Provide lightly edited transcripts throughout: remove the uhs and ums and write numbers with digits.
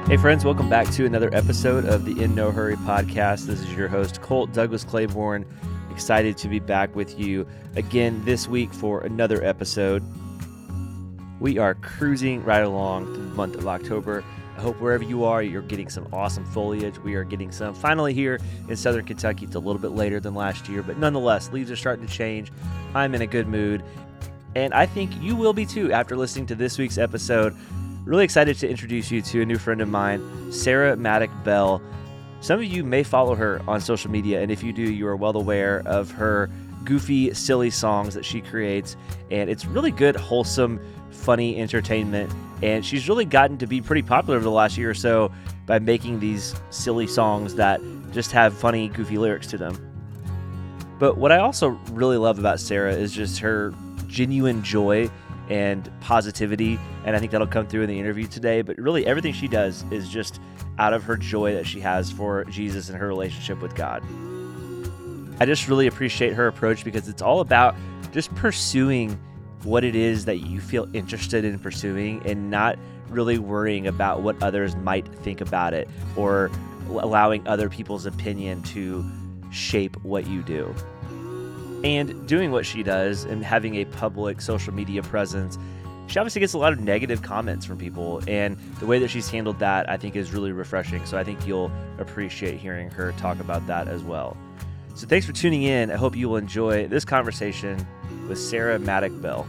Hey friends, welcome back to another episode of the In No Hurry podcast. This is your host, Colt Douglas Claiborne. Excited to be back with you again this week for another episode. We are cruising right along through the month of October. I hope wherever you are, you're getting some awesome foliage. We are getting some finally here in Southern Kentucky. It's a little bit later than last year, but nonetheless, leaves are starting to change. I'm in a good mood, and I think you will be too after listening to this week's episode. Really excited to introduce you to a new friend of mine, Sarah Maddock Bell. Some of you may follow her on social media, and if you do, you are well aware of her goofy, silly songs that she creates, and it's really good, wholesome, funny entertainment, and she's really gotten to be pretty popular over the last year or so by making these silly songs that just have funny, goofy lyrics to them. But what I also really love about Sarah is just her genuine joy and positivity, and I think that'll come through in the interview today. But really everything she does is just out of her joy that she has for Jesus and her relationship with God. I just really appreciate her approach because it's all about just pursuing what it is that you feel interested in pursuing and not really worrying about what others might think about it or allowing other people's opinion to shape what you do. And doing what she does and having a public social media presence, she obviously gets a lot of negative comments from people. And the way that she's handled that, I think, is really refreshing. So I think you'll appreciate hearing her talk about that as well. So thanks for tuning in. I hope you will enjoy this conversation with Sarah Maddock Bell.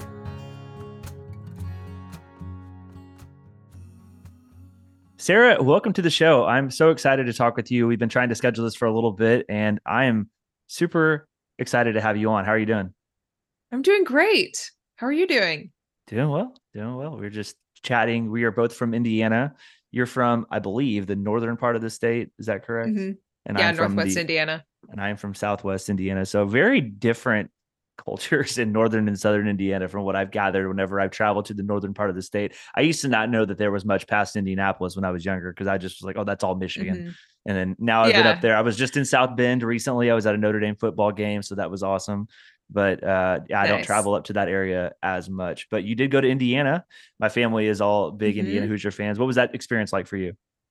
Sarah, welcome to the show. I'm so excited to talk with you. We've been trying to schedule this for a little bit, and I am super excited to have you on. How are you doing? I'm doing great. How are you doing? Doing well. We're just chatting. We are both from Indiana. You're from, I believe, the northern part of the state. Is that correct? Mm-hmm. And yeah, I'm from Northwest Indiana. And I'm from Southwest Indiana. So very different cultures in northern and southern Indiana from what I've gathered whenever I've traveled to the northern part of the state. I used to not know that there was much past Indianapolis when I was younger because I just was like, oh, that's all Michigan. Mm-hmm. And then now I've been up there. I was just in South Bend recently. I was at a Notre Dame football game, so that was awesome. But I don't travel up to that area as much. But you did go to Indiana. My family is all big Indiana Hoosier fans. What was that experience like for you?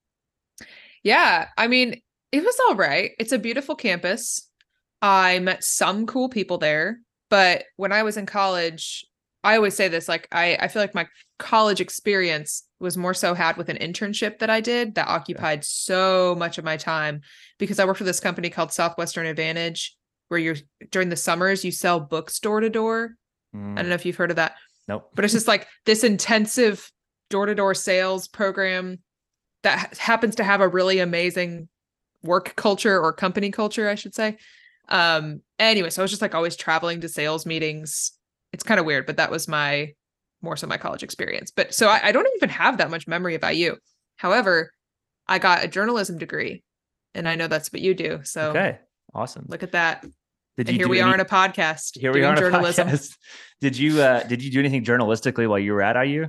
Yeah, I mean, it was all right. It's a beautiful campus. I met some cool people there. But when I was in college, I always say this, like, I feel like my college experience was more so had with an internship that I did that occupied so much of my time because I worked for this company called Southwestern Advantage, where during the summers, you sell books door to door. I don't know if you've heard of that. Nope. But it's just like this intensive door to door sales program that happens to have a really amazing work culture or company culture, I should say. Anyway, so I was just like always traveling to sales meetings. It's kind of weird, but that was more so my college experience. But so I don't even have that much memory about you. However, I got a journalism degree and I know that's what you do. So okay, awesome. Look at that. Here we are on a podcast. Here we are on journalism. A podcast. Did you do anything journalistically while you were at IU?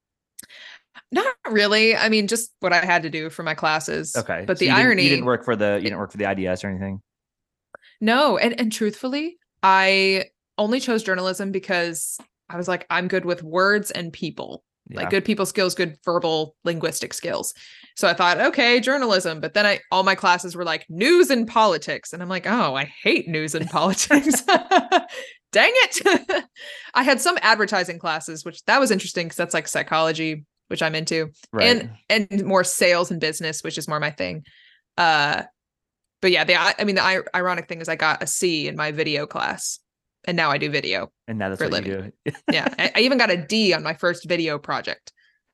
Not really. I mean, just what I had to do for my classes. Okay. But the irony, you didn't work for the IDS or anything. No, and truthfully, I only chose journalism because I was like, I'm good with words and people, like good people skills, good verbal linguistic skills. So I thought, okay, journalism. But then all my classes were like news and politics. And I'm like, oh, I hate news and politics. Dang it. I had some advertising classes, which that was interesting because that's like psychology, which I'm into, right. and more sales and business, which is more my thing. But yeah, the ironic thing is I got a C in my video class and now I do video. And now that's what you do. Yeah. I even got a D on my first video project.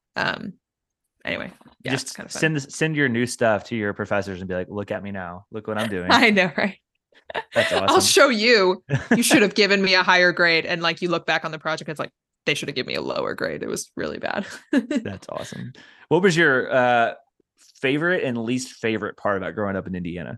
Anyway, yeah, just kind of send your new stuff to your professors and be like, look at me now. Look what I'm doing. I know, right? That's awesome. I'll show you. You should have given me a higher grade. And like you look back on the project, it's like, they should have given me a lower grade. It was really bad. That's awesome. What was your favorite and least favorite part about growing up in Indiana?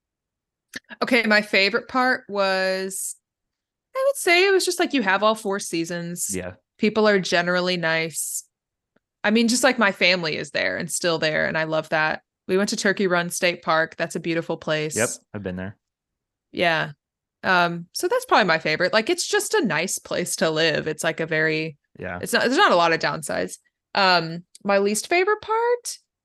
Okay, my favorite part was, I would say it was just like you have all 4 seasons. Yeah. People are generally nice. I mean, just like my family is there and still there. And I love that. We went to Turkey Run State Park. That's a beautiful place. Yep. I've been there. Yeah. So that's probably my favorite. Like, it's just a nice place to live. It's like a very, there's not a lot of downsides. My least favorite part,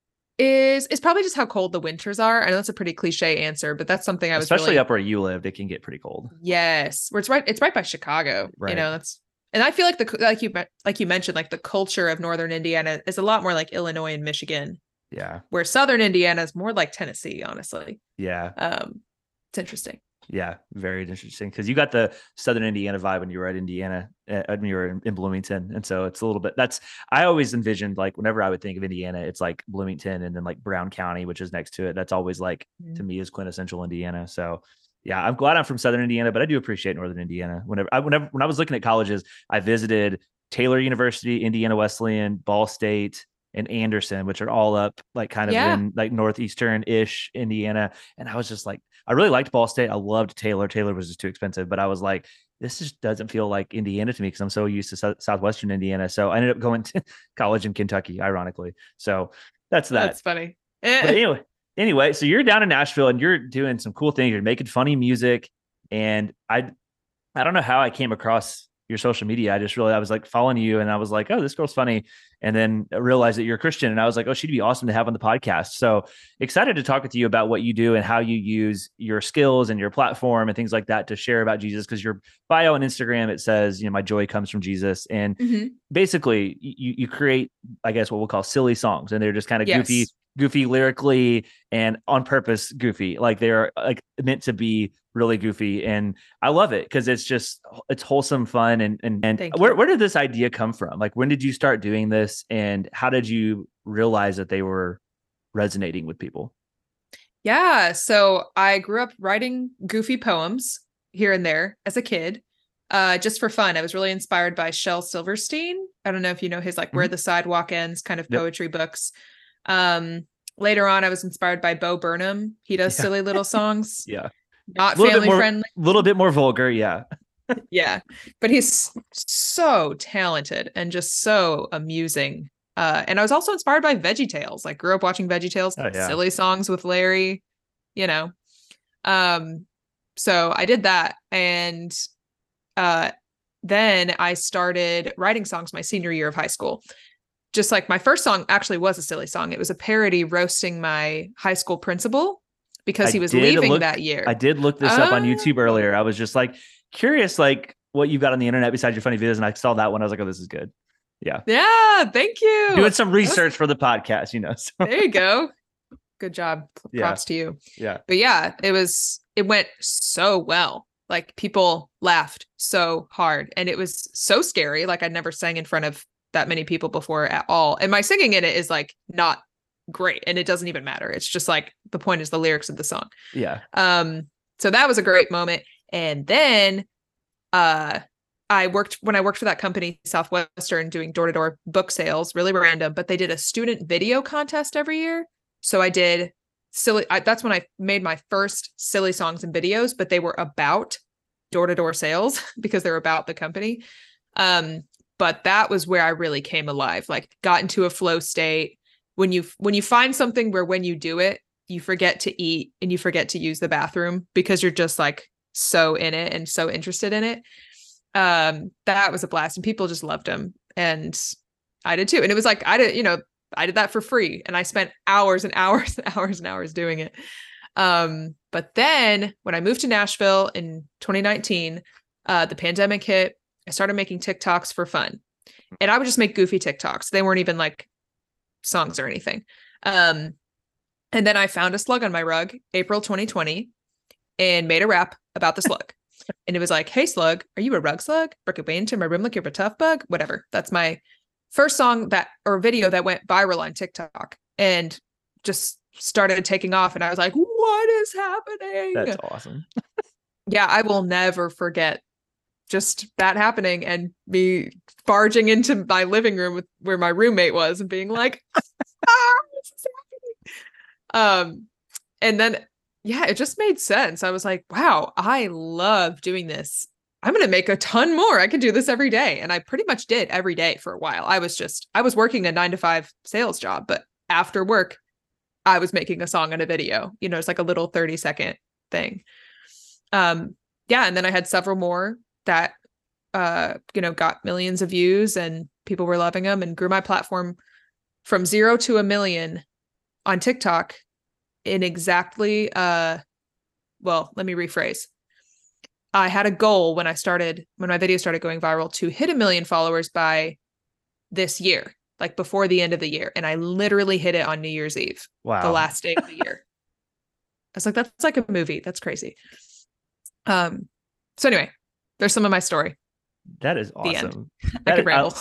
is probably just how cold the winters are. I know that's a pretty cliche answer, but that's something I was especially really, up where you lived, it can get pretty cold. yes, where it's right by Chicago. Right. You know, that's, and I feel like like you mentioned, like the culture of Northern Indiana is a lot more like Illinois and Michigan. Yeah. Where Southern Indiana is more like Tennessee, honestly. Yeah. It's interesting. Yeah, very interesting, because you got the Southern Indiana vibe when you were at Indiana, when you were in Bloomington, and so it's a little bit. That's, I always envisioned, like, whenever I would think of Indiana, it's like Bloomington and then like Brown County, which is next to it. That's always like to me is quintessential Indiana. So yeah, I'm glad I'm from Southern Indiana, but I do appreciate Northern Indiana. When I was looking at colleges, I visited Taylor University, Indiana Wesleyan, Ball State, and Anderson, which are all up like kind of in like northeastern-ish Indiana. And I was just like, I really liked Ball State. I loved Taylor. Taylor was just too expensive, but I was like, this just doesn't feel like Indiana to me because I'm so used to southwestern Indiana. So I ended up going to college in Kentucky, ironically. So that's that. That's funny. But anyway, so you're down in Nashville and you're doing some cool things. You're making funny music. And I don't know how I came across your social media. I was like following you and I was like, oh, this girl's funny. And then I realized that you're a Christian and I was like, oh, she'd be awesome to have on the podcast. So excited to talk with you about what you do and how you use your skills and your platform and things like that to share about Jesus. Cause your bio on Instagram, it says, you know, my joy comes from Jesus. And basically you create, I guess, what we'll call silly songs. And they're just kind of goofy lyrically and on purpose goofy. Like they're like meant to be really goofy. And I love it because it's wholesome fun. And where did this idea come from? Like, when did you start doing this and how did you realize that they were resonating with people? Yeah. So I grew up writing goofy poems here and there as a kid, just for fun. I was really inspired by Shel Silverstein. I don't know if you know his like Where the Sidewalk Ends kind of poetry books. Later on, I was inspired by Bo Burnham. He does silly little songs. Not family friendly. A little bit more vulgar. Yeah. Yeah. But he's so talented and just so amusing. And I was also inspired by VeggieTales. Like grew up watching VeggieTales, silly songs with Larry, you know. So I did that. And then I started writing songs my senior year of high school. Just like my first song actually was a silly song. It was a parody roasting my high school principal because he was leaving that year. I did look this up on YouTube earlier. I was just like curious, like what you've got on the internet besides your funny videos. And I saw that one. I was like, oh, this is good. Yeah. Yeah. Thank you. Doing some research for the podcast, you know. So. There you go. Good job. Props to you. Yeah. But yeah, it went so well. Like people laughed so hard and it was so scary. Like I'd never sang in front of that many people before at all. And my singing in it is like not great and it doesn't even matter. It's just like the point is the lyrics of the song. Yeah. So that was a great moment. And then when I worked for that company, Southwestern, doing door-to-door book sales, really random, but they did a student video contest every year. So I did that's when I made my first silly songs and videos, but they were about door-to-door sales because they're about the company. But that was where I really came alive, like got into a flow state. When you find something where when you do it, you forget to eat and you forget to use the bathroom because you're just like so in it and so interested in it. That was a blast and people just loved them. And I did too. And it was like, I did that for free and I spent hours and hours and hours and hours doing it. But then when I moved to Nashville in 2019, the pandemic hit. I started making TikToks for fun and I would just make goofy TikToks. They weren't even like songs or anything. And then I found a slug on my rug, April 2020, and made a rap about the slug. And it was like, hey, slug, are you a rug slug? Work your way into my room like you're a tough bug? Whatever. That's my first song or video that went viral on TikTok and just started taking off. And I was like, what is happening? That's awesome. Yeah, I will never forget just that happening and me barging into my living room where my roommate was and being like, this is happening. And then, yeah, it just made sense. I was like, wow, I love doing this. I'm going to make a ton more. I can do this every day. And I pretty much did every day for a while. I was working a 9-to-5 sales job, but after work, I was making a song and a video, it's like a little 30-second thing. Yeah. And then I had several more that, got millions of views and people were loving them and grew my platform from 0 to 1 million on TikTok in exactly, well, let me rephrase. I had a goal when my video started going viral to hit 1 million followers by this year, like before the end of the year. And I literally hit it on New Year's Eve, the last day of the year. I was like, that's like a movie. That's crazy. So anyway, there's some of my story. That is awesome. I could ramble.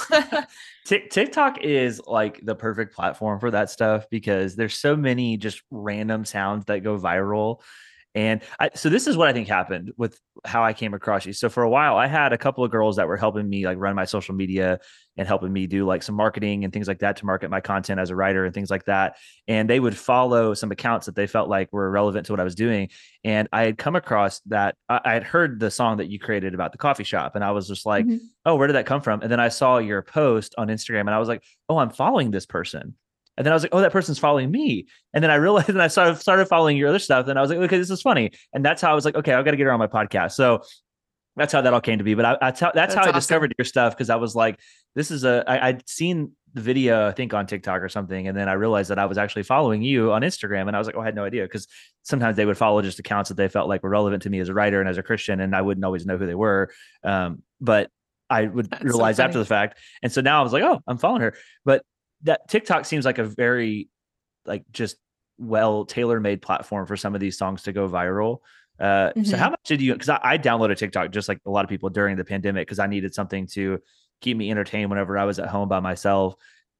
TikTok is like the perfect platform for that stuff because there's so many just random sounds that go viral. And so this is what I think happened with how I came across you. So for a while, I had a couple of girls that were helping me like run my social media and helping me do like some marketing and things like that to market my content as a writer and things like that. And they would follow some accounts that they felt like were relevant to what I was doing. And I had come across that I had heard the song that you created about the coffee shop. And I was just like, oh, where did that come from? And then I saw your post on Instagram and I was like, oh, I'm following this person. And then I was like, oh, that person's following me. And then I realized, and I started following your other stuff. And I was like, okay, this is funny. And that's how I was like, okay, I've got to get her on my podcast. So that's how that all came to be. But that's how awesome. I discovered your stuff. Cause I was like, I'd seen the video, I think on TikTok or something. And then I realized that I was actually following you on Instagram. And I was like, oh, I had no idea. Cause sometimes they would follow just accounts that they felt like were relevant to me as a writer and as a Christian. And I wouldn't always know who they were. But I would realize after the fact. And so now I was like, oh, I'm following her. But that TikTok seems like a very like just well tailor-made platform for some of these songs to go viral. So how much did you, because I downloaded TikTok just like a lot of people during the pandemic because I needed something to keep me entertained whenever I was at home by myself.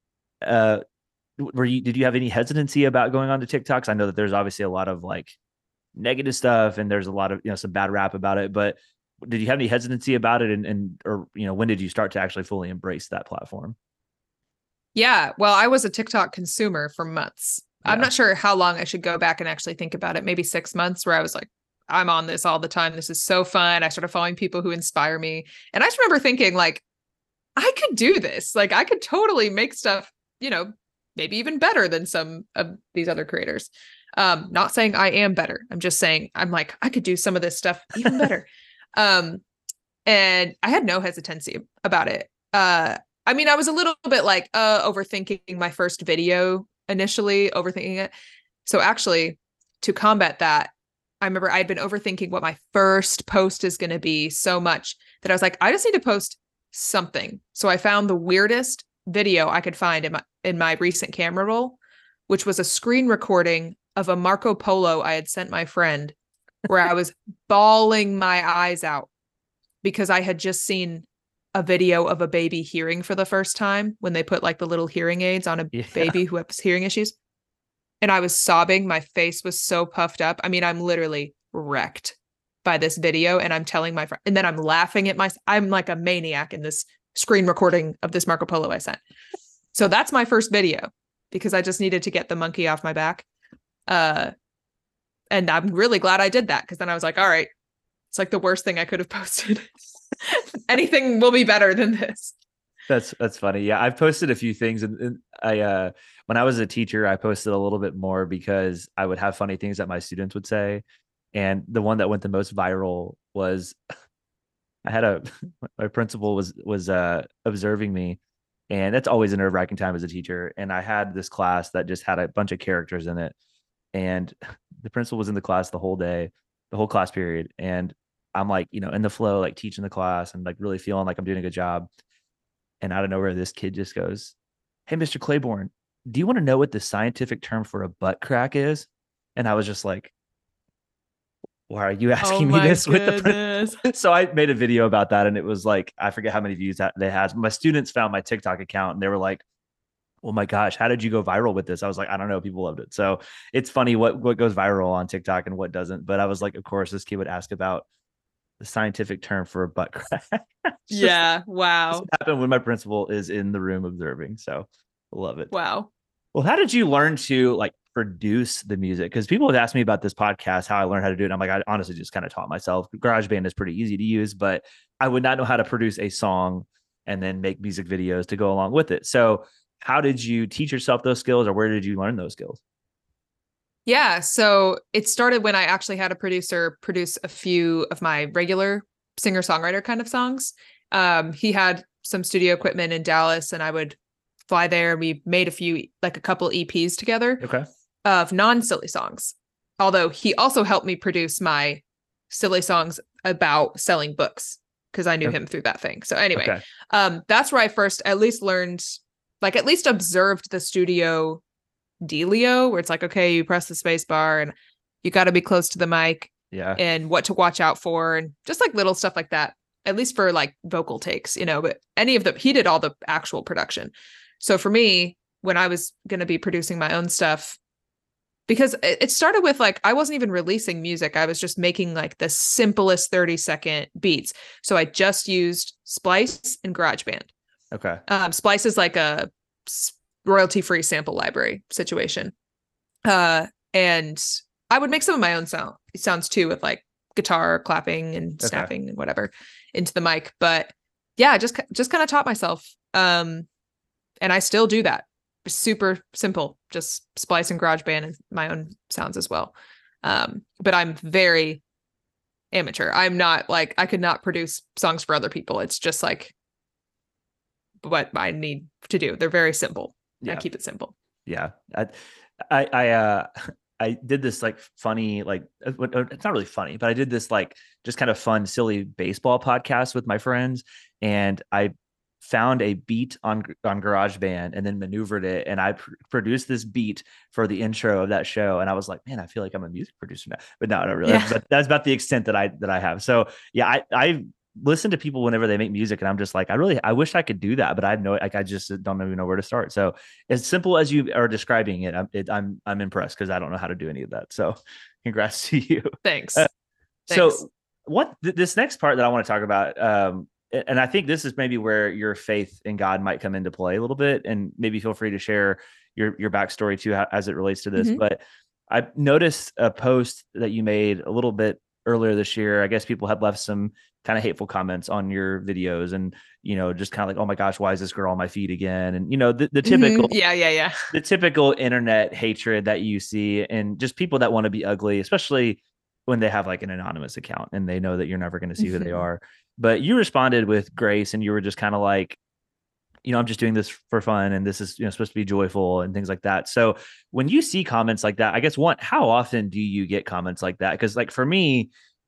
Did you have any hesitancy about going on to TikToks? I know that there's obviously a lot of like negative stuff and there's a lot of, some bad rap about it, but did you have any hesitancy about it? Or when did you start to actually fully embrace that platform? Yeah, well, I was a TikTok consumer for months. Yeah. I'm not sure how long I should go back and actually think about it. Maybe 6 months where I was like, I'm on this all the time. This is so fun. I started following people who inspire me. And I just remember thinking like, I could do this. Like I could totally make stuff, maybe even better than some of these other creators. Not saying I am better. I'm just saying I'm like, I could do some of this stuff even better. And I had no hesitancy about it. I mean, I was a little bit like overthinking my first video initially, overthinking it. So actually, to combat that, I remember I'd been overthinking what my first post is going to be so much that I was like, I just need to post something. So I found the weirdest video I could find in my recent camera roll, which was a screen recording of a Marco Polo I had sent my friend, where I was bawling my eyes out because I had just seen a video of a baby hearing for the first time when they put like the little hearing aids on a baby who has hearing issues. And I was sobbing. My face was so puffed up. I mean, I'm literally wrecked by this video. And I'm telling my friend, and then I'm laughing at I'm like a maniac in this screen recording of this Marco Polo I sent. So that's my first video because I just needed to get the monkey off my back. And I'm really glad I did that because then I was like, all right, it's like the worst thing I could have posted. Anything will be better than this. That's funny. Yeah, I've posted a few things, and I when I was a teacher, I posted a little bit more because I would have funny things that my students would say, and the one that went the most viral was I had my principal was observing me, and that's always a nerve-wracking time as a teacher. And I had this class that just had a bunch of characters in it, and the principal was in the class the whole day, the whole class period, and I'm like, in the flow, like teaching the class and like really feeling like I'm doing a good job. And out of nowhere, this kid just goes, "Hey, Mr. Claiborne, do you want to know what the scientific term for a butt crack is?" And I was just like, why are you asking me this goodness. with the So I made a video about that. And it was like, I forget how many views that they had. My students found my TikTok account and they were like, oh my gosh, how did you go viral with this? I was like, I don't know. People loved it. So it's funny what goes viral on TikTok and what doesn't. But I was like, of course, this kid would ask about the scientific term for a butt crack. Yeah. Wow. This happened when my principal is in the room observing. So I love it. Wow. Well, how did you learn to like produce the music? Because people have asked me about this podcast, how I learned how to do it. And I'm like, I honestly just kind of taught myself. GarageBand is pretty easy to use, but I would not know how to produce a song and then make music videos to go along with it. So how did you teach yourself those skills, or where did you learn those skills? Yeah, so it started when I actually had a producer produce a few of my regular singer-songwriter kind of songs. He had some studio equipment in Dallas, and I would fly there. We made a couple EPs together. Okay. of non-silly songs. Although he also helped me produce my silly songs about selling books because I knew him through that thing. So anyway, that's where I first at least learned, like at least observed the studio dealio, where it's like, okay, you press the space bar and you got to be close to the mic, and what to watch out for, and just like little stuff like that, at least for like vocal takes, but he did all the actual production. So for me, when I was going to be producing my own stuff, because it started with like, I wasn't even releasing music. I was just making like the simplest 30-second beats. So I just used Splice and GarageBand. Okay. Splice is like a royalty-free sample library situation. And I would make some of my own sounds too, with like guitar clapping and snapping and whatever into the mic. But yeah, just kind of taught myself. And I still do that. Super simple, just Splice and GarageBand and my own sounds as well. But I'm very amateur. I'm not like, I could not produce songs for other people. It's just like what I need to do. They're very simple. I keep it simple. Yeah. I did this like funny, like, it's not really funny, but I did this like just kind of fun, silly baseball podcast with my friends. And I found a beat on GarageBand and then maneuvered it. And I produced this beat for the intro of that show. And I was like, man, I feel like I'm a music producer now, but no, not really. But that's about the extent that I have. So yeah, I listen to people whenever they make music, and I'm just like, I wish I could do that, but I just don't even know where to start. So as simple as you are describing it, I'm impressed, because I don't know how to do any of that. So congrats to you. Thanks. So this next part that I want to talk about, and I think this is maybe where your faith in God might come into play a little bit, and maybe feel free to share your backstory too, as it relates to this. Mm-hmm. But I noticed a post that you made a little bit earlier this year. I guess people had left some kind of hateful comments on your videos, and just kind of like, oh my gosh, why is this girl on my feed again? And the typical the typical internet hatred that you see, and just people that want to be ugly, especially when they have like an anonymous account and they know that you're never going to see who they are. But you responded with grace, and you were just kind of like, I'm just doing this for fun, and this is supposed to be joyful and things like that. So when you see comments like that, I guess how often do you get comments like that? Because like for me,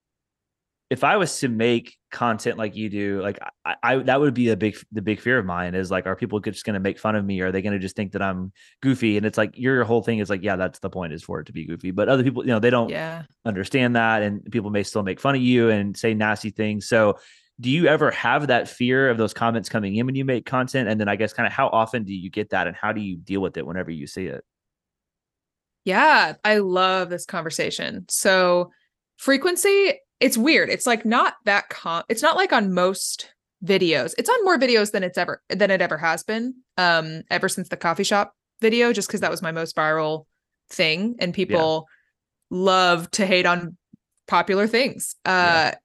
if I was to make content like you do, like I that would be the big fear of mine, is like, are people just going to make fun of me? Or are they going to just think that I'm goofy? And it's like, your whole thing is like, yeah, that's the point, is for it to be goofy. But other people, they don't understand that, and people may still make fun of you and say nasty things. So do you ever have that fear of those comments coming in when you make content? And then I guess kind of how often do you get that, and how do you deal with it whenever you see it? Yeah, I love this conversation. So frequency, it's weird. It's like not that it's not like on most videos. It's on more videos than it ever has been. Ever since the coffee shop video, just because that was my most viral thing, and people love to hate on popular things. And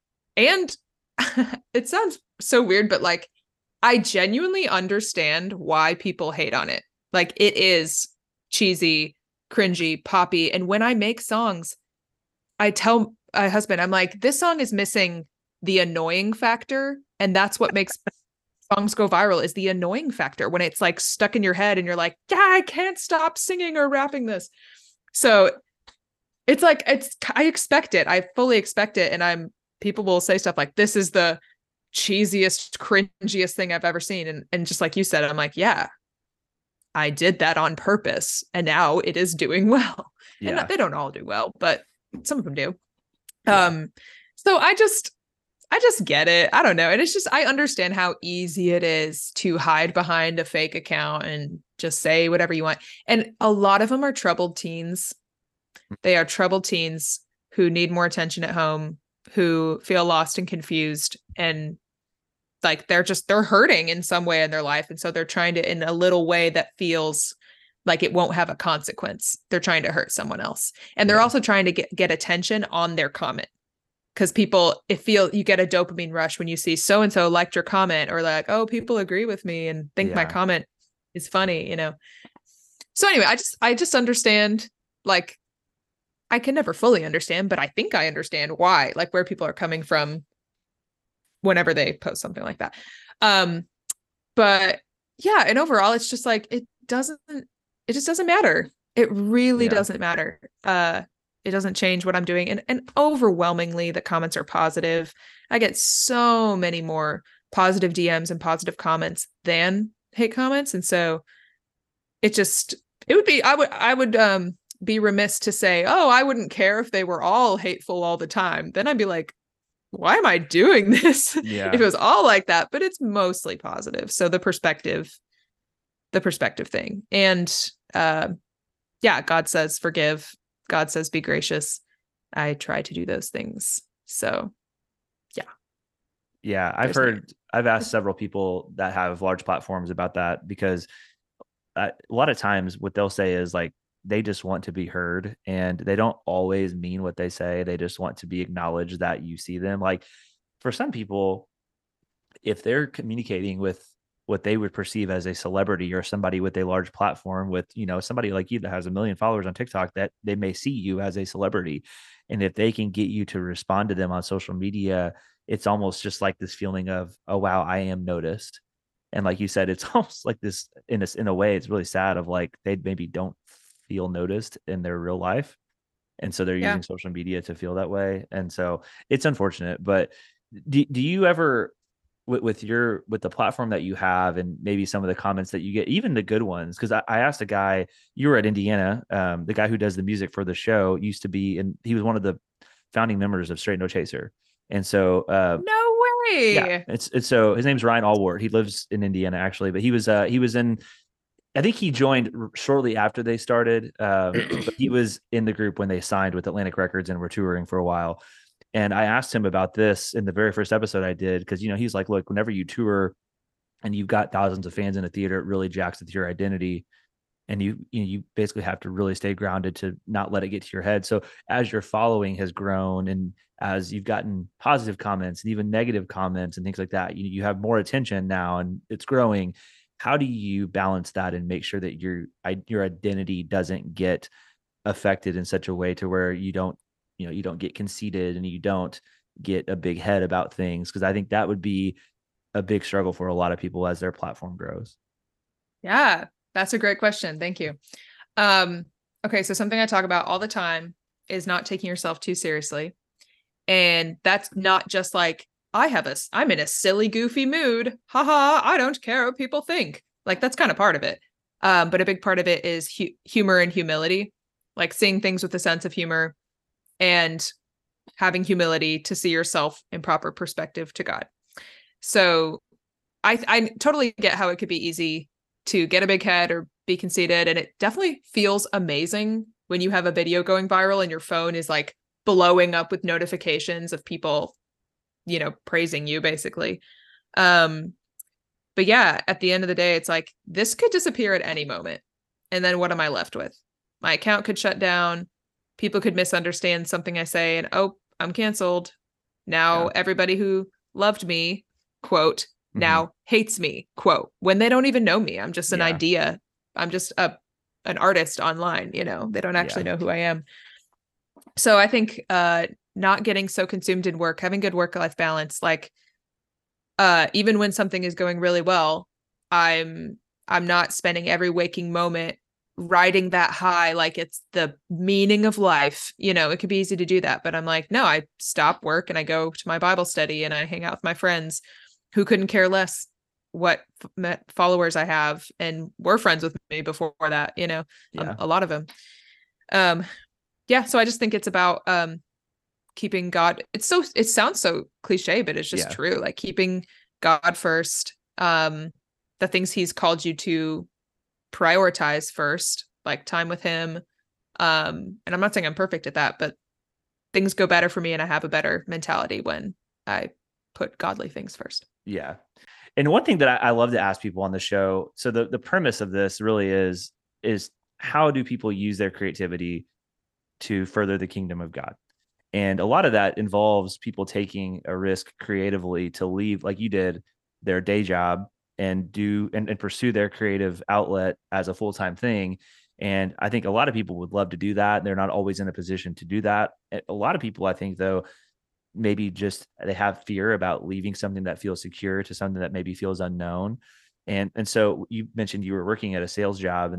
it sounds so weird, but like, I genuinely understand why people hate on it. Like, it is cheesy, cringy, poppy. And when I make songs, I tell my husband, I'm like, this song is missing the annoying factor. And that's what makes songs go viral, is the annoying factor, when it's like stuck in your head and you're like, yeah, I can't stop singing or rapping this. So it's like, I expect it. I fully expect it. And people will say stuff like, this is the cheesiest, cringiest thing I've ever seen. And just like you said, I'm like, yeah, I did that on purpose, and now it is doing well. Yeah. And they don't all do well, but some of them do. Yeah. So I just get it. I don't know. And it's just, I understand how easy it is to hide behind a fake account and just say whatever you want. And a lot of them are troubled teens. They are troubled teens who need more attention at home, who feel lost and confused, and like they're hurting in some way in their life. And so they're trying to, in a little way that feels like it won't have a consequence, they're trying to hurt someone else. And they're also trying to get attention on their comment. Because you get a dopamine rush when you see so-and-so liked your comment, or like, oh, people agree with me and think my comment is funny, So anyway, I just understand, like, I can never fully understand, but I think I understand why, like, where people are coming from whenever they post something like that. But yeah, and overall, it's just like, it just doesn't matter. It really Yeah. doesn't matter. It doesn't change what I'm doing. And overwhelmingly the comments are positive. I get so many more positive DMs and positive comments than hate comments. And so it just it would be I would be remiss to say, oh, I wouldn't care if they were all hateful all the time. Then I'd be like, why am I doing this if Yeah. it was all like that? But it's mostly positive. So the perspective thing. And yeah, God says forgive. God says be gracious. I try to do those things. So yeah. Yeah. I've asked several people that have large platforms about that, because a lot of times what they'll say is like, they just want to be heard, and they don't always mean what they say. They just want to be acknowledged that you see them. Like, for some people, if they're communicating with what they would perceive as a celebrity or somebody with a large platform, with, somebody like you that has 1 million followers on TikTok, that they may see you as a celebrity. And if they can get you to respond to them on social media, it's almost just like this feeling of, oh, wow, I am noticed. And like you said, it's almost like this in a way, it's really sad, of like, they maybe don't feel noticed in their real life. And so they're Yeah. using social media to feel that way. And so it's unfortunate. But do you ever, with the platform that you have, and maybe some of the comments that you get, even the good ones? Because I asked a guy, you were at Indiana, the guy who does the music for the show used to be, and he was one of the founding members of Straight No Chaser. And so No yeah, way. it's so his name's Ryan Allward. He lives in Indiana, actually, but he was in, I think he joined shortly after they started, but he was in the group when they signed with Atlantic Records and were touring for a while. And I asked him about this in the very first episode I did, because he's like, look, whenever you tour and you've got thousands of fans in a theater, it really jacks with your identity, and you basically have to really stay grounded to not let it get to your head. So as your following has grown, and as you've gotten positive comments and even negative comments and things like that, you have more attention now, and it's growing. How do you balance that and make sure that your identity doesn't get affected in such a way to where you don't get conceited, and you don't get a big head about things? Because I think that would be a big struggle for a lot of people as their platform grows. Yeah, that's a great question. Thank you. Okay, so something I talk about all the time is not taking yourself too seriously. And that's not just like, I'm in a silly, goofy mood. Haha, I don't care what people think. Like, that's kind of part of it. But a big part of it is humor and humility, like seeing things with a sense of humor and having humility to see yourself in proper perspective to God. So I totally get how it could be easy to get a big head or be conceited. And it definitely feels amazing when you have a video going viral and your phone is like blowing up with notifications of people, praising you basically. But yeah, at the end of the day, it's like, this could disappear at any moment. And then what am I left with? My account could shut down. People could misunderstand something I say and, oh, I'm canceled. Now Yeah. everybody who loved me, quote, Mm-hmm. now hates me, quote, when they don't even know me. I'm just an Yeah. idea. I'm just an artist online, they don't actually know who I am. So I think not getting so consumed in work, having good work-life balance, like even when something is going really well, I'm not spending every waking moment riding that high like it's the meaning of life. It could be easy to do that, but I'm like, no, I stop work and I go to my Bible study and I hang out with my friends who couldn't care less what followers I have and were friends with me before that, a lot of them. Yeah, so I just think it's about keeping God. It sounds so cliche, but it's just true. Like keeping God first, the things he's called you to prioritize first, like time with him. And I'm not saying I'm perfect at that, but things go better for me and I have a better mentality when I put godly things first. Yeah. And one thing that I love to ask people on the show, so the premise of this really is how do people use their creativity to further the kingdom of God? And a lot of that involves people taking a risk creatively to leave, like you did, their day job and pursue their creative outlet as a full-time thing. And I think a lot of people would love to do that. They're not always in a position to do that. A lot of people, I think, though, maybe just they have fear about leaving something that feels secure to something that maybe feels unknown. And so you mentioned you were working at a sales job, and then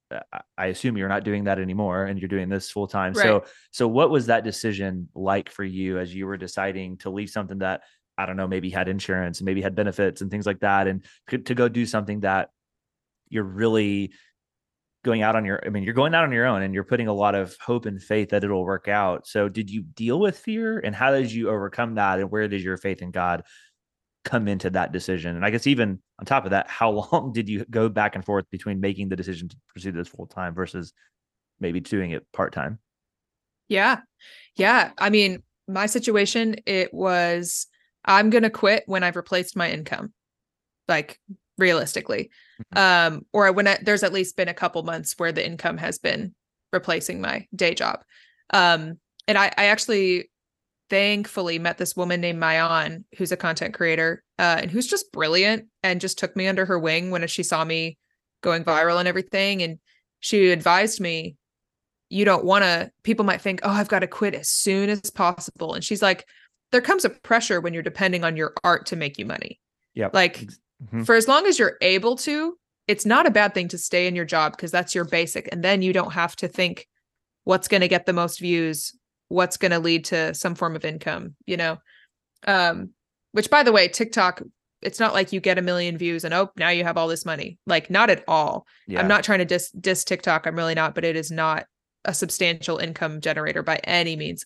I assume you're not doing that anymore and you're doing this full time. Right. So what was that decision like for you as you were deciding to leave something that, I don't know, maybe had insurance, maybe had benefits and things like that, and to go do something that you're really going out on your, I mean, you're going out on your own and you're putting a lot of hope and faith that it'll work out. So did you deal with fear, and how did you overcome that? And where did your faith in God come into that decision? And I guess even on top of that, how long did you go back and forth between making the decision to pursue this full time versus maybe doing it part time? Yeah. Yeah. I mean, my situation, it was, I'm going to quit when I've replaced my income, like realistically. Or when there's at least been a couple months where the income has been replacing my day job. And I actually thankfully met this woman named Mayan, who's a content creator, and who's just brilliant, and just took me under her wing when she saw me going viral and everything. And she advised me, you don't want to, people might think, oh, I've got to quit as soon as possible. And she's like, there comes a pressure when you're depending on your art to make you money. Yeah. Like for as long as you're able to, it's not a bad thing to stay in your job because that's your basic. And then you don't have to think what's going to get the most views, what's going to lead to some form of income, you know? Which, by the way, TikTok, it's not like you get 1 million views and, oh, now you have all this money. Like, not at all. Yeah. I'm not trying to diss TikTok. I'm really not, but it is not a substantial income generator by any means.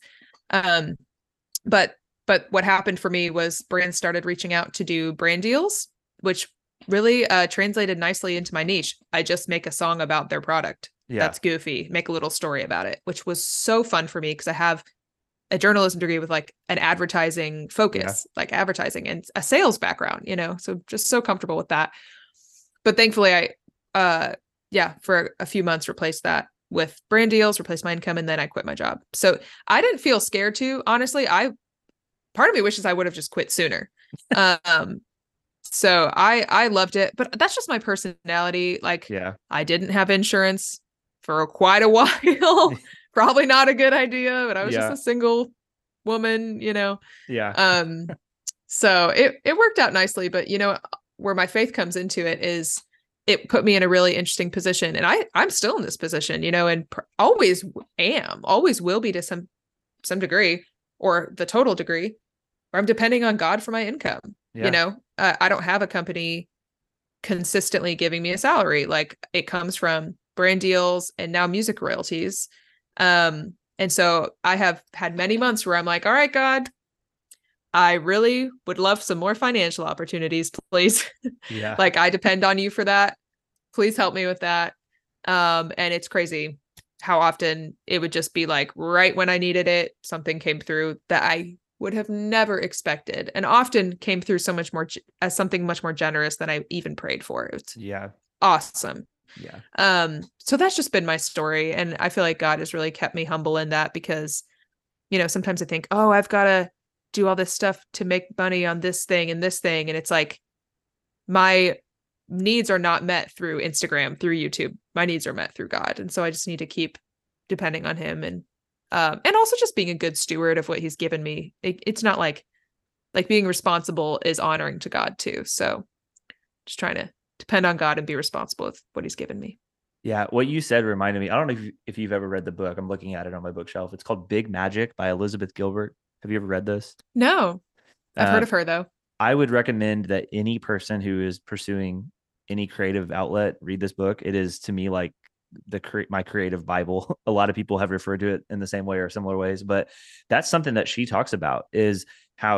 But what happened for me was brands started reaching out to do brand deals, which really translated nicely into my niche. I just make a song about their product. Yeah. That's goofy. Make a little story about it, which was so fun for me because I have a journalism degree with like an advertising focus, like advertising and a sales background, you know, so just so comfortable with that. But thankfully I, for a few months replaced that with brand deals, replaced my income, and then I quit my job. So I didn't feel scared to, honestly. Part of me wishes I would have just quit sooner. So I loved it, but that's just my personality. Like, I didn't have insurance for quite a while. Probably not a good idea, but I was just a single woman, you know? Yeah. So it worked out nicely, but you know, where my faith comes into it is it put me in a really interesting position, and I'm still in this position, you know, and always will be to some degree, or the total degree, where I'm depending on God for my income. You know, I don't have a company consistently giving me a salary. Like, it comes from brand deals and now music royalties. And so I have had many months where I'm like, all right, God, I really would love some more financial opportunities, please. Yeah. Like, I depend on you for that. Please help me with that. And it's crazy how often it would just be like right when I needed it, something came through that I would have never expected, and often came through so much more as something much more generous than I even prayed for. It's awesome. Yeah. So that's just been my story. And I feel like God has really kept me humble in that, because, you know, sometimes I think, oh, I've got to do all this stuff to make money on this thing and this thing. And it's like, my needs are not met through Instagram, through YouTube. My needs are met through God. And so I just need to keep depending on him, and also just being a good steward of what he's given me. It's not like being responsible is honoring to God too. So just trying to depend on God and be responsible with what he's given me. Yeah. What you said reminded me, I don't know if you've ever read the book. I'm looking at it on my bookshelf. It's called Big Magic by Elizabeth Gilbert. Have you ever read this? No, I've heard of her though. I would recommend that any person who is pursuing any creative outlet read this book. It is, to me, like my creative Bible. A lot of people have referred to it in the same way or similar ways, but that's something that she talks about, is how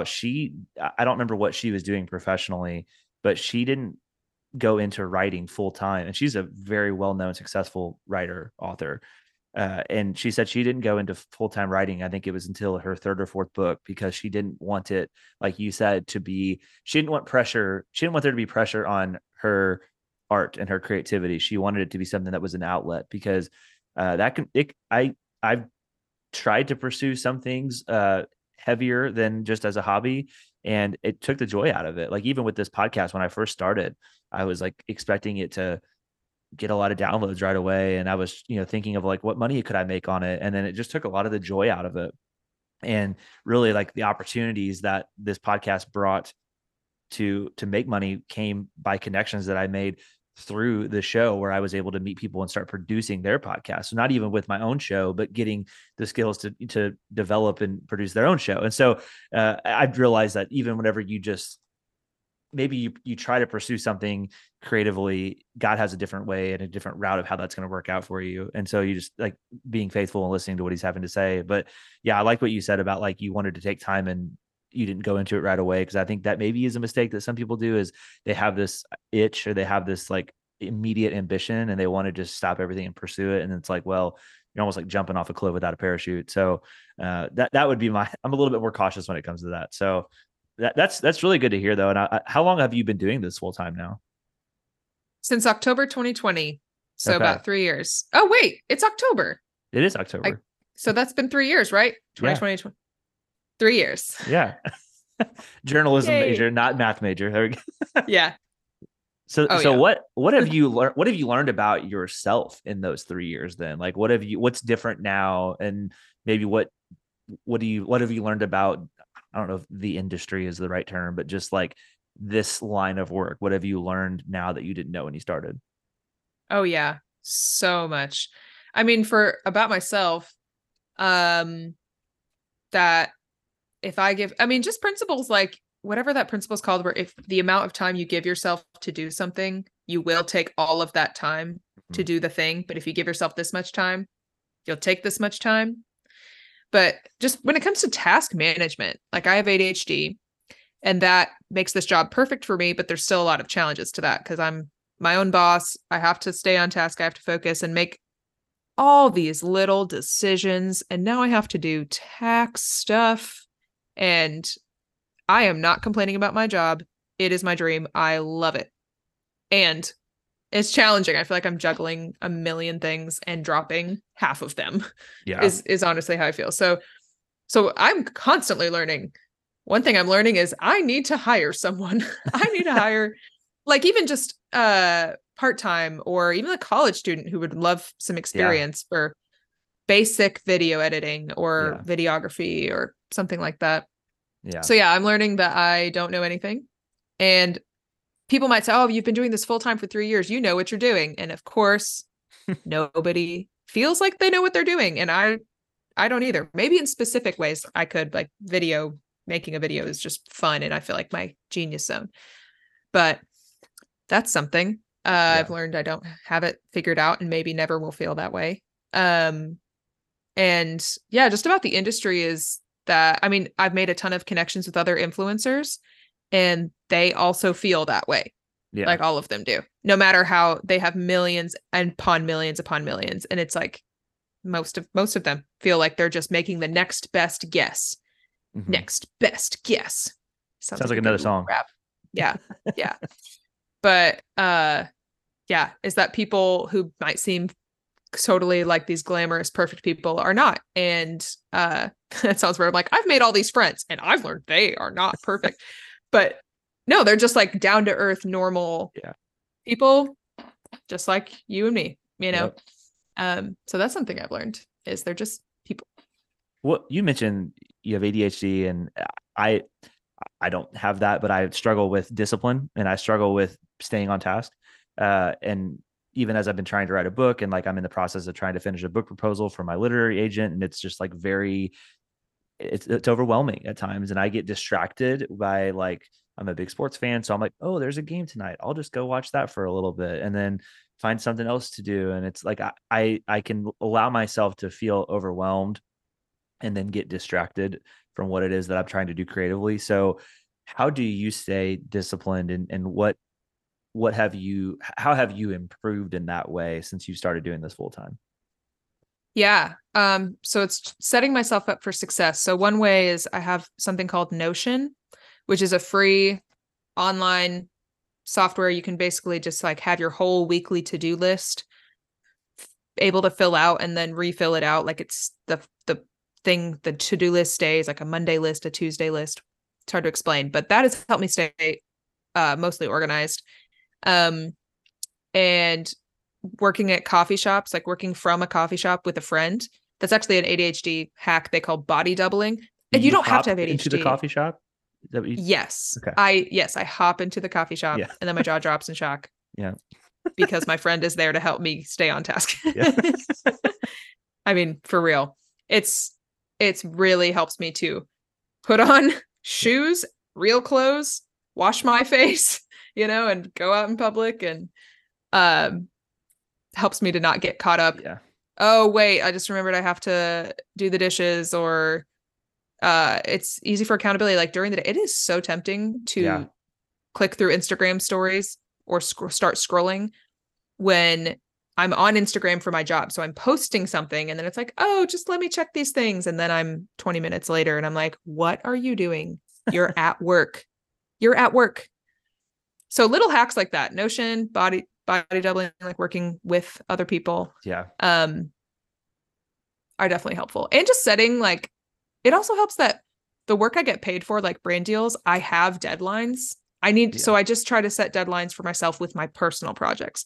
I don't remember what she was doing professionally, but she didn't go into writing full time. And she's a very well-known, successful writer, author. And she said she didn't go into full-time writing. I think it was until her third or fourth book, because she didn't want it, like you said, she didn't want pressure. She didn't want there to be pressure on her art and her creativity. She wanted it to be something that was an outlet, because I've tried to pursue some things heavier than just as a hobby, and it took the joy out of it. Like, even with this podcast, when I first started, I was like expecting it to get a lot of downloads right away. And I was, you know, thinking of like, what money could I make on it? And then it just took a lot of the joy out of it. And really, like, the opportunities that this podcast brought to make money came by connections that I made through the show where I was able to meet people and start producing their podcast. So not even with my own show, but getting the skills to develop and produce their own show. And so I've realized that even whenever you just maybe you try to pursue something creatively, God has a different way and a different route of how that's going to work out for you. And so you just like being faithful and listening to what he's having to say. But yeah, I like what you said about like you wanted to take time and you didn't go into it right away. Cause I think that maybe is a mistake that some people do is they have this itch or they have this like immediate ambition and they want to just stop everything and pursue it. And it's like, well, you're almost like jumping off a cliff without a parachute. So that would be I'm a little bit more cautious when it comes to that. So that's really good to hear though. And how long have you been doing this full time now? Since October 2020. So Okay. about 3 years. Oh, wait, it's October. It is October. So that's been 3 years, right? 2020, 3 years. Yeah. Journalism Yay. major, not math major. There we go. Yeah. So yeah. what have you learned? What have you learned about yourself in those 3 years then? Like what's different now? And maybe what have you learned about, I don't know if the industry is the right term, but just like this line of work, what have you learned now that you didn't know when you started? Oh yeah, so much. I mean, about myself, that if I give, I mean, just principles like whatever that principle is called, where if the amount of time you give yourself to do something, you will take all of that time to do the thing. But if you give yourself this much time, you'll take this much time. But just when it comes to task management, like I have ADHD and that makes this job perfect for me, but there's still a lot of challenges to that because I'm my own boss. I have to stay on task. I have to focus and make all these little decisions. And now I have to do tax stuff. And I am not complaining about my job. It is my dream. I love it. And it's challenging. I feel like I'm juggling a million things and dropping half of them. Yeah. Is honestly how I feel. So I'm constantly learning. One thing I'm learning is I need to hire someone. I need to hire like even just part-time or even a college student who would love some experience for basic video editing or videography or something like that. Yeah. So yeah, I'm learning that I don't know anything. And people might say, oh, you've been doing this full time for 3 years. You know what you're doing. And of course, nobody feels like they know what they're doing. And I don't either. Maybe in specific ways I could, like making a video is just fun. And I feel like my genius zone. But that's something I've learned I don't have it figured out and maybe never will feel that way. And yeah, just about the industry is that, I mean, I've made a ton of connections with other influencers and they also feel that way. Yeah. Like all of them do, no matter how they have millions upon millions upon millions. And it's like most of them feel like they're just making the next best guess. Mm-hmm. Next best guess. Sounds like another song. Rap. Yeah. Yeah. But yeah, is that people who might seem totally like these glamorous, perfect people are not. And that sounds weird. I'm like, I've made all these friends and I've learned they are not perfect. But no, they're just like down to earth, normal people, just like you and me, you know? Yep. So that's something I've learned is they're just people. Well, you mentioned you have ADHD and I don't have that, but I struggle with discipline and I struggle with staying on task. And even as I've been trying to write a book and like I'm in the process of trying to finish a book proposal for my literary agent, and it's just like it's overwhelming at times. And I get distracted by like, I'm a big sports fan. So I'm like, oh, there's a game tonight. I'll just go watch that for a little bit and then find something else to do. And it's like, I can allow myself to feel overwhelmed and then get distracted from what it is that I'm trying to do creatively. So how do you stay disciplined and how have you improved in that way since you started doing this full time? Yeah. So it's setting myself up for success. So one way is I have something called Notion, which is a free online software. You can basically just like have your whole weekly to-do list able to fill out and then refill it out. Like it's the to-do list stays like a Monday list, a Tuesday list. It's hard to explain, but that has helped me stay mostly organized. And working at coffee shops, like working from a coffee shop with a friend, that's actually an ADHD hack they call body doubling. And you don't have to have ADHD. Into the coffee shop? Yes. Okay. I hop into the coffee shop and then my jaw drops in shock. Yeah. because my friend is there to help me stay on task. Yeah. I mean, for real, it's really helps me to put on shoes, real clothes, wash my face, and go out in public, and helps me to not get caught up. Yeah. Oh, wait, I just remembered I have to do the dishes, or it's easy for accountability. Like during the day, it is so tempting to click through Instagram stories or start scrolling when I'm on Instagram for my job. So I'm posting something and then it's like, oh, just let me check these things. And then I'm 20 minutes later and I'm like, what are you doing? You're at work. You're at work. So little hacks like that, Notion, body doubling, like working with other people. Yeah. Are definitely helpful. And just setting, like, it also helps that the work I get paid for, like brand deals, I have deadlines. So I just try to set deadlines for myself with my personal projects,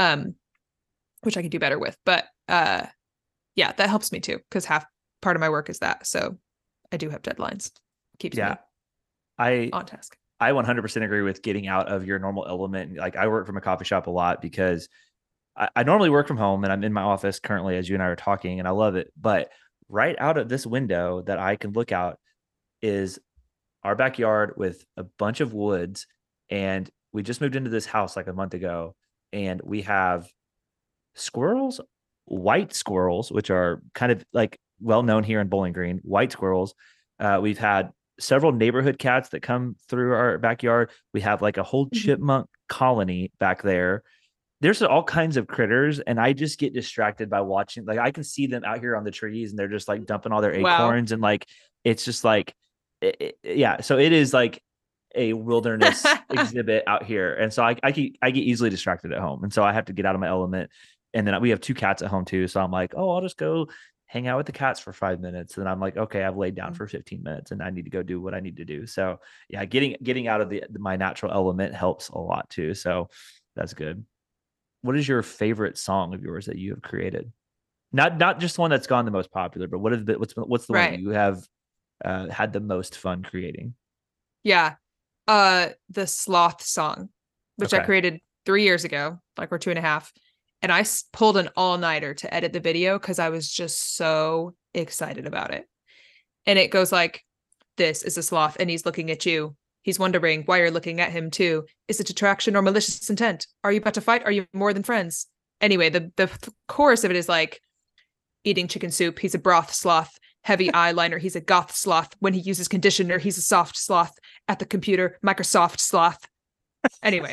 which I could do better with. But that helps me too, because part of my work is that. So I do have deadlines. Keeps me on task. I 100% agree with getting out of your normal element. Like I work from a coffee shop a lot because I normally work from home and I'm in my office currently as you and I are talking and I love it. But right out of this window that I can look out is our backyard with a bunch of woods. And we just moved into this house like a month ago and we have squirrels, white squirrels, which are kind of like well known here in Bowling Green, white squirrels. We've had several neighborhood cats that come through our backyard. We have like a whole chipmunk colony back there. There's all kinds of critters, and I just get distracted by watching. Like I can see them out here on the trees, and they're just like dumping all their acorns, and like it's just like, So it is like a wilderness exhibit out here, and so I get easily distracted at home, and so I have to get out of my element. And then we have 2 cats at home too, so I'm like, oh, I'll just go hang out with the cats for 5 minutes. And I'm like, okay, I've laid down for 15 minutes and I need to go do what I need to do. So yeah, getting out of my natural element helps a lot too. So that's good. What is your favorite song of yours that you have created? Not just one that's gone the most popular, but what's the one that you have had the most fun creating? Yeah. The sloth song, which I created 3 years ago, like, or 2.5. And I pulled an all-nighter to edit the video because I was just so excited about it. And it goes like, this is a sloth and he's looking at you. He's wondering why you're looking at him too. Is it attraction or malicious intent? Are you about to fight? Are you more than friends? Anyway, the chorus of it is like, eating chicken soup, he's a broth sloth. Heavy eyeliner, he's a goth sloth. When he uses conditioner, he's a soft sloth. At the computer, Microsoft sloth. Anyway,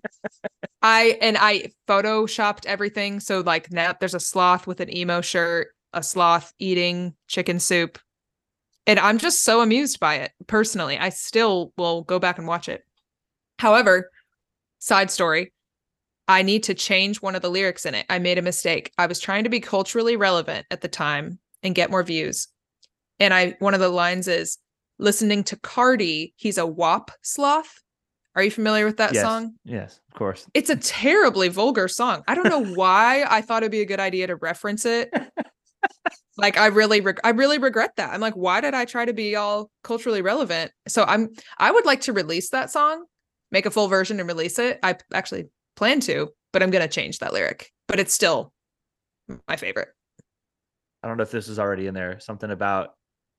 I photoshopped everything. So like now there's a sloth with an emo shirt, a sloth eating chicken soup. And I'm just so amused by it. Personally, I still will go back and watch it. However, side story, I need to change one of the lyrics in it. I made a mistake. I was trying to be culturally relevant at the time and get more views. And one of the lines is, listening to Cardi, he's a WAP sloth. Are you familiar with that song? Yes, of course. It's a terribly vulgar song. I don't know why I thought it'd be a good idea to reference it. Like I really regret that. I'm like, why did I try to be all culturally relevant? So I would like to release that song, make a full version and release it. I actually plan to, but I'm going to change that lyric, but it's still my favorite. I don't know if this is already in there. Something about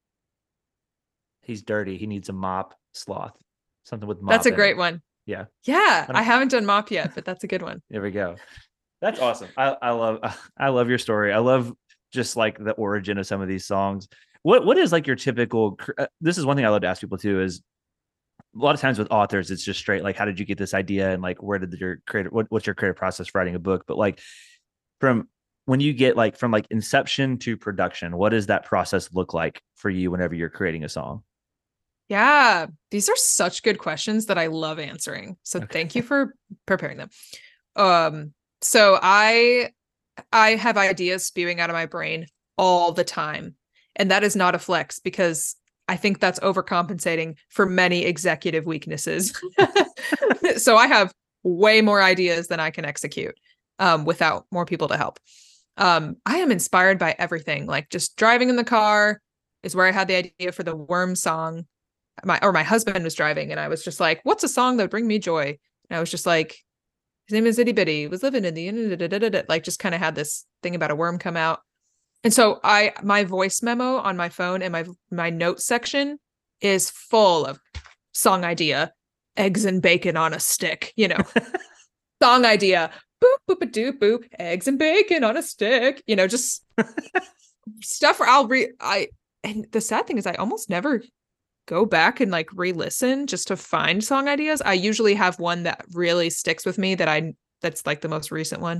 he's dirty. He needs a mop, sloth. Something with mop. That's a great one. Yeah. Yeah. I haven't done mop yet, but that's a good one. There we go. That's awesome. I love your story. I love just like the origin of some of these songs. What is like your typical, this is one thing I love to ask people too, is a lot of times with authors, it's just straight, like, how did you get this idea? And like, what's your creative process for writing a book? But like from when you get like from like inception to production, what does that process look like for you whenever you're creating a song? Yeah, these are such good questions that I love answering. So thank you for preparing them. So I have ideas spewing out of my brain all the time. And that is not a flex because I think that's overcompensating for many executive weaknesses. So I have way more ideas than I can execute without more people to help. I am inspired by everything. Like just driving in the car is where I had the idea for the Worm song. My husband was driving and I was just like, what's a song that would bring me joy? And I was just like, his name is Itty Bitty, was living in the like just kind of had this thing about a worm come out. And so my voice memo on my phone and my notes section is full of song idea, eggs and bacon on a stick, song idea, boop, boop, a doop, boop, eggs and bacon on a stick, just stuff where and the sad thing is I almost never go back and like re-listen just to find song ideas. I usually have one that really sticks with me that's like the most recent one.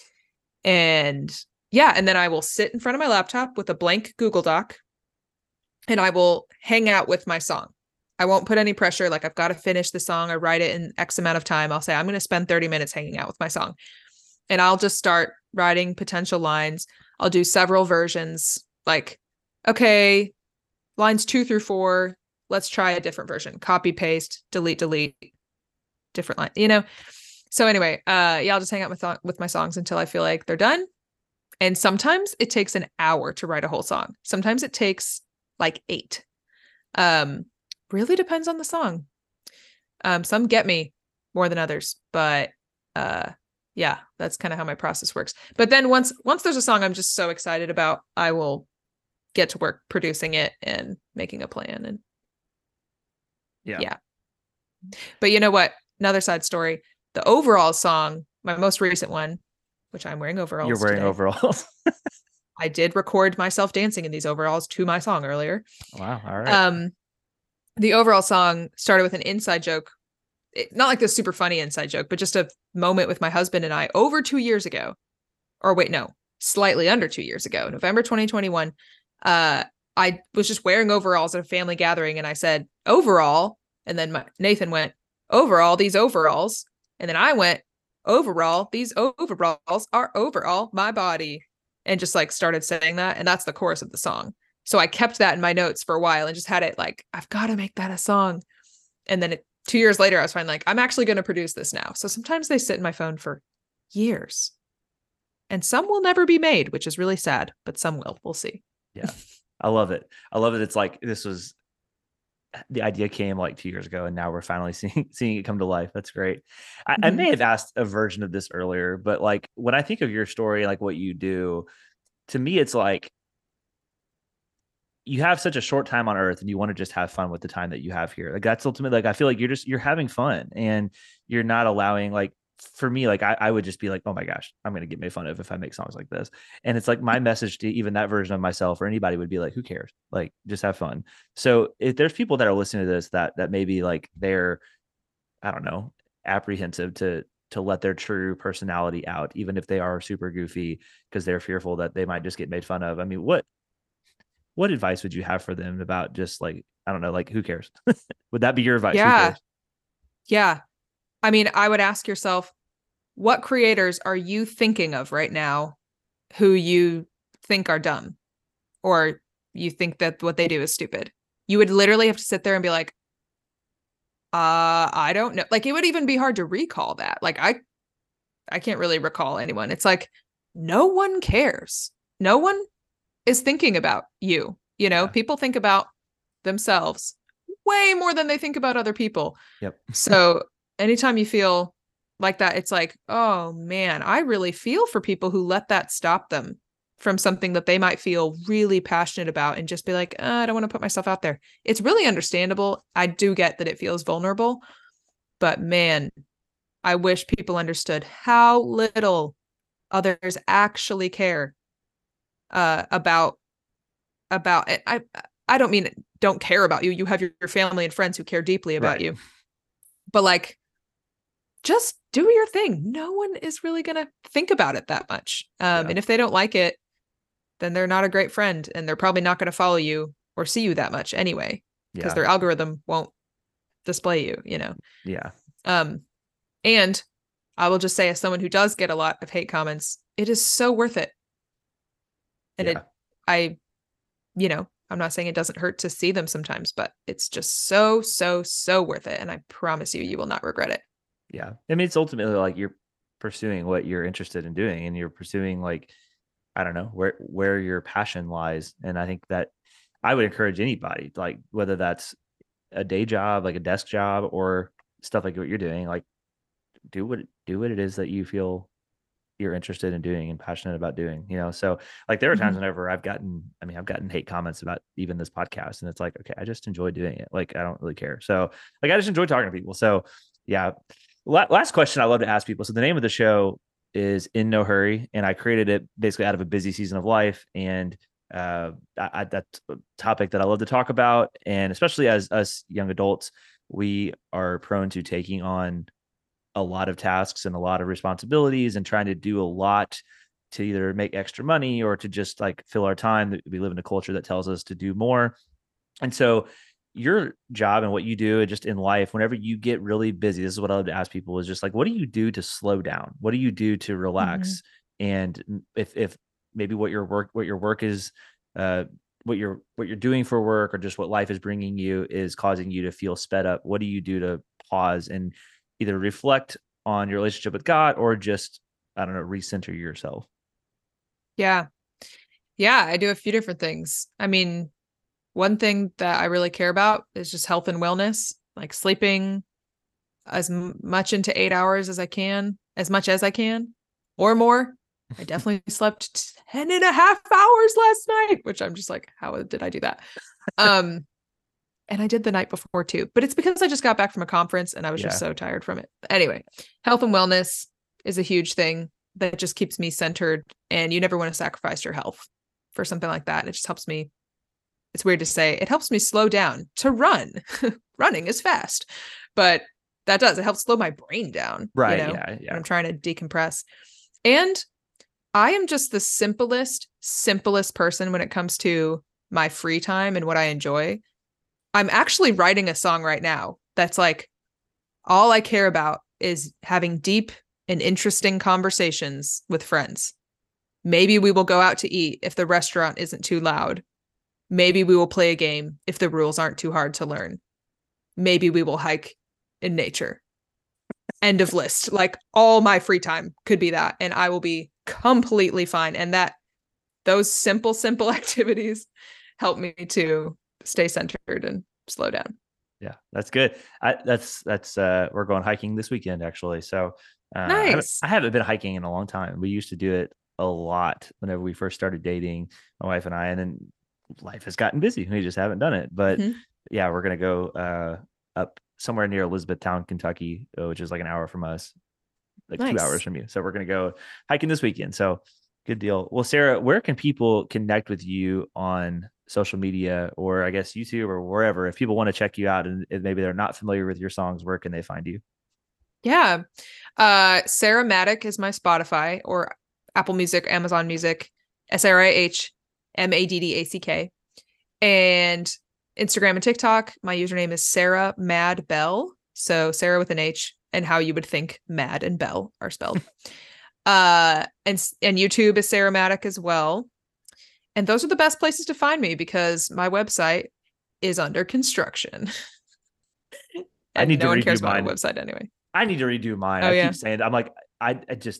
And yeah, and then I will sit in front of my laptop with a blank Google Doc and I will hang out with my song. I won't put any pressure. Like I've got to finish the song or write it in X amount of time. I'll say, I'm going to spend 30 minutes hanging out with my song. And I'll just start writing potential lines. I'll do several versions. Like, okay, lines 2 through 4. Let's try a different version. Copy, paste, delete, different line, So anyway, I'll just hang out with my songs until I feel like they're done. And sometimes it takes an hour to write a whole song. Sometimes it takes like 8. Really depends on the song. Some get me more than others, but yeah, that's kind of how my process works. But then once there's a song I'm just so excited about, I will get to work producing it and making a plan. And yeah. But you know what? Another side story. The overall song, my most recent one, which I'm wearing overalls. You're wearing today. Overalls. I did record myself dancing in these overalls to my song earlier. Wow. All right. The overall song started with an inside joke. Not like this super funny inside joke, but just a moment with my husband and I over 2 years ago. Or wait, no, slightly under 2 years ago, November 2021. I was just wearing overalls at a family gathering and I said, overall. And then Nathan went, overall, these overalls. And then I went, overall, these overalls are overall my body. And just like started saying that. And that's the chorus of the song. So I kept that in my notes for a while and just had it like, I've got to make that a song. And then 2 years later, I was finally like, I'm actually going to produce this now. So sometimes they sit in my phone for years. And some will never be made, which is really sad, but some will. We'll see. Yeah. I love it. It's like the idea came like 2 years ago and now we're finally seeing it come to life. That's great. I may have asked a version of this earlier, but like when I think of your story, like what you do, to me, it's like you have such a short time on earth and you want to just have fun with the time that you have here. Like that's ultimately, like, I feel like you're having fun and you're not allowing, like, for me, like I would just be like, oh my gosh, I'm going to get made fun of if I make songs like this. And it's like my message to even that version of myself or anybody would be like, who cares? Like, just have fun. So if there's people that are listening to this, that maybe like they're, I don't know, apprehensive to let their true personality out, even if they are super goofy because they're fearful that they might just get made fun of. I mean, what advice would you have for them about just like, I don't know, like who cares? Would that be your advice? Yeah. Yeah. I mean, I would ask yourself, what creators are you thinking of right now who you think are dumb or you think that what they do is stupid? You would literally have to sit there and be like, I don't know. Like it would even be hard to recall that. Like I can't really recall anyone. It's like, no one cares. No one is thinking about you. Yeah. People think about themselves way more than they think about other people. Yep. So anytime you feel like that, it's like, oh man, I really feel for people who let that stop them from something that they might feel really passionate about and just be like, I don't want to put myself out there. It's really understandable. I do get that it feels vulnerable, but man, I wish people understood how little others actually care about it. I don't mean don't care about you. You have your family and friends who care deeply about you. But like, just do your thing. No one is really going to think about it that much. And if they don't like it, then they're not a great friend and they're probably not going to follow you or see you that much anyway, because their algorithm won't display you, Yeah. And I will just say, as someone who does get a lot of hate comments, it is so worth it. And I'm not saying it doesn't hurt to see them sometimes, but it's just so, so, so worth it. And I promise you will not regret it. Yeah. I mean, it's ultimately like you're pursuing what you're interested in doing and you're pursuing, like, I don't know, where your passion lies. And I think that I would encourage anybody, like whether that's a day job, like a desk job or stuff like what you're doing, like do what it is that you feel you're interested in doing and passionate about doing, So like there are times whenever I've gotten hate comments about even this podcast, and it's like, okay, I just enjoy doing it. Like, I don't really care. So like, I just enjoy talking to people. So yeah. Last question I love to ask people. So the name of the show is In No Hurry, and I created it basically out of a busy season of life. And that's a topic that I love to talk about. And especially as us young adults, we are prone to taking on a lot of tasks and a lot of responsibilities and trying to do a lot to either make extra money or to just like fill our time. We live in a culture that tells us to do more. And so your job and what you do just in life, whenever you get really busy, this is what I love to ask people, is just like, what do you do to slow down? What do you do to relax? And if maybe what your work is, what you're doing for work, or just what life is bringing you is causing you to feel sped up, what do you do to pause and either reflect on your relationship with God or just, I don't know, recenter yourself? Yeah. I do a few different things. I mean, one thing that I really care about is just health and wellness, like sleeping as much into 8 hours as I can, as much as I can, or more. I definitely slept 10 and a half hours last night, which I'm just like, how did I do that? And I did the night before too, but it's because I just got back from a conference and I was just so tired from it. Anyway, health and wellness is a huge thing that just keeps me centered, and you never want to sacrifice your health for something like that. It just helps me. It's weird to say, it helps me slow down to run. Running is fast, but it helps slow my brain down. Right. Yeah. When I'm trying to decompress. And I am just the simplest person when it comes to my free time and what I enjoy. I'm actually writing a song right now that's like, all I care about is having deep and interesting conversations with friends. Maybe we will go out to eat if the restaurant isn't too loud. Maybe we will play a game if the rules aren't too hard to learn. Maybe we will hike in nature. End of list. Like, all my free time could be that, and I will be completely fine. And those simple activities help me to stay centered and slow down. Yeah, that's good. We're going hiking this weekend, actually. So nice. I haven't been hiking in a long time. We used to do it a lot whenever we first started dating, my wife and I, and then life has gotten busy. We just haven't done it. But yeah, we're going to go up somewhere near Elizabethtown, Kentucky, which is like an hour from us, like 2 hours from you. So we're going to go hiking this weekend. So good deal. Well, Sarah, where can people connect with you on social media, or I guess YouTube or wherever, if people want to check you out and maybe they're not familiar with your songs, where can they find you? Yeah. Sarah Maddock is my Spotify or Apple Music, Amazon Music, SarahMaddack. And Instagram and TikTok, my username is Sarah Mad Bell. So Sarah with an H, and how you would think Mad and Bell are spelled. And YouTube is Sarah Maddock as well. And those are the best places to find me because my website is under construction. I need no to one redo cares mine. about my website anyway. I need to redo mine. I keep saying, I'm like, I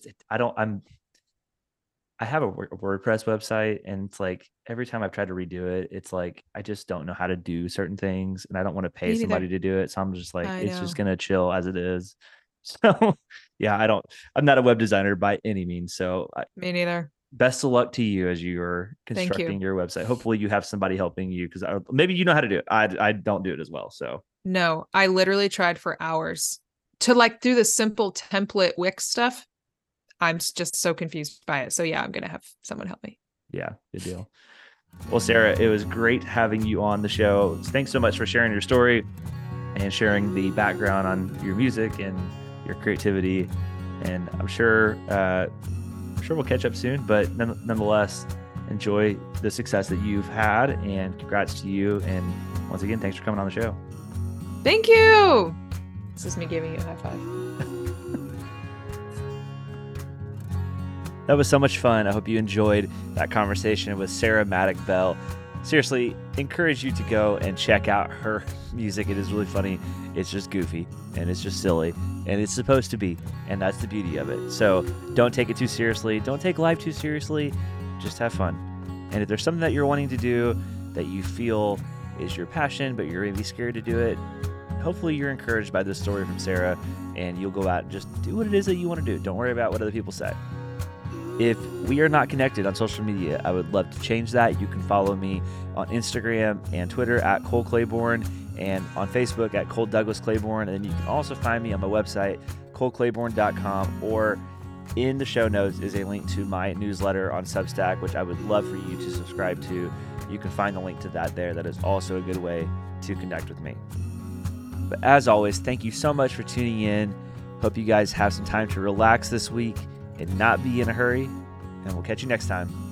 have a WordPress website, and it's like every time I've tried to redo it, it's like I just don't know how to do certain things, and I don't want to pay somebody to do it. So I'm just like, it's just gonna chill as it is. So yeah, I'm not a web designer by any means. So me neither. Best of luck to you as you are constructing your website. Hopefully you have somebody helping you, because maybe you know how to do it. I don't do it as well. So no, I literally tried for hours to like do the simple template Wix stuff. I'm just so confused by it. So yeah, I'm going to have someone help me. Yeah, good deal. Well, Sarah, it was great having you on the show. Thanks so much for sharing your story and sharing the background on your music and your creativity. And I'm sure we'll catch up soon, but nonetheless, enjoy the success that you've had, and congrats to you. And once again, thanks for coming on the show. Thank you. This is me giving you a high five. That was so much fun. I hope you enjoyed that conversation with Sarah Maddock Bell. Seriously, encourage you to go and check out her music. It is really funny. It's just goofy and it's just silly, and it's supposed to be, and that's the beauty of it. So don't take it too seriously. Don't take life too seriously. Just have fun. And if there's something that you're wanting to do that you feel is your passion, but you're maybe scared to do it, hopefully you're encouraged by this story from Sarah, and you'll go out and just do what it is that you want to do. Don't worry about what other people say. If we are not connected on social media, I would love to change that. You can follow me on Instagram and Twitter at Cole Claiborne, and on Facebook at Cole Douglas Claiborne. And then you can also find me on my website, coleclaiborne.com, or in the show notes is a link to my newsletter on Substack, which I would love for you to subscribe to. You can find the link to that there. That is also a good way to connect with me. But as always, thank you so much for tuning in. Hope you guys have some time to relax this week and not be in a hurry. And we'll catch you next time.